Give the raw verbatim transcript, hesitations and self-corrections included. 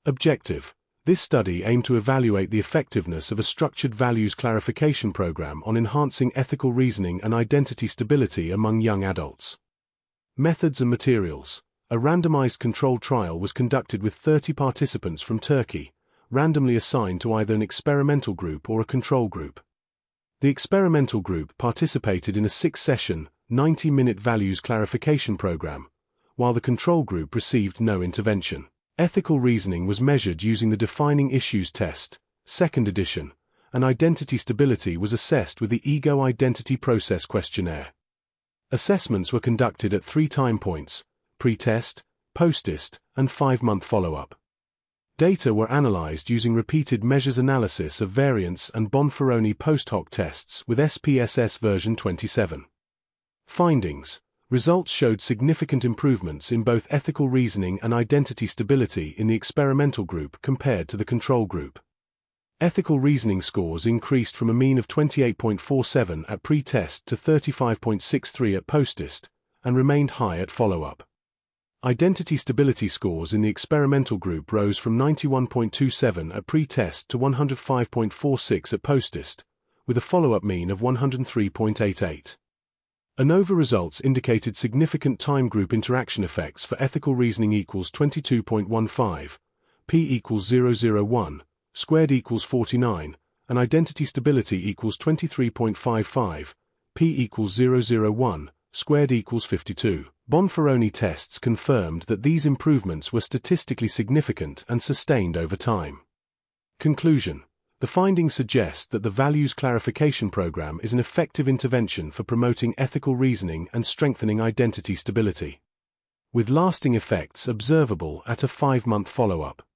Objective. This study aimed to evaluate the effectiveness of a structured values clarification program on enhancing ethical reasoning and identity stability among young adults. Methods and materials. A randomized controlled trial was conducted with thirty participants from Turkey, randomly assigned to either an experimental group or a control group. The experimental group participated in a six-session, ninety-minute values clarification program, while the control group received no intervention. Ethical reasoning was measured using the Defining Issues Test, second edition, and identity stability was assessed with the Ego Identity Process Questionnaire. Assessments were conducted at three time points: pre-test, post-test, and five-month follow-up. Data were analyzed using repeated measures analysis of variance and Bonferroni post-hoc tests with S P S S version twenty-seven. Findings. Results showed significant improvements in both ethical reasoning and identity stability in the experimental group compared to the control group. Ethical reasoning scores increased from a mean of twenty-eight point four seven at pre-test to thirty-five point six three at post-test, and remained high at follow-up. Identity stability scores in the experimental group rose from ninety-one point two seven at pre-test to one hundred five point four six at post-test, with a follow-up mean of one hundred three point eight eight. ANOVA results indicated significant time group interaction effects for ethical reasoning equals twenty-two point one five, p equals zero point zero one, squared equals forty-nine, and identity stability equals twenty-three point five five, p equals zero point zero one, squared equals fifty-two. Bonferroni tests confirmed that these improvements were statistically significant and sustained over time. Conclusion. The findings suggest that the Values Clarification Program is an effective intervention for promoting ethical reasoning and strengthening identity stability, with lasting effects observable at a five-month follow-up.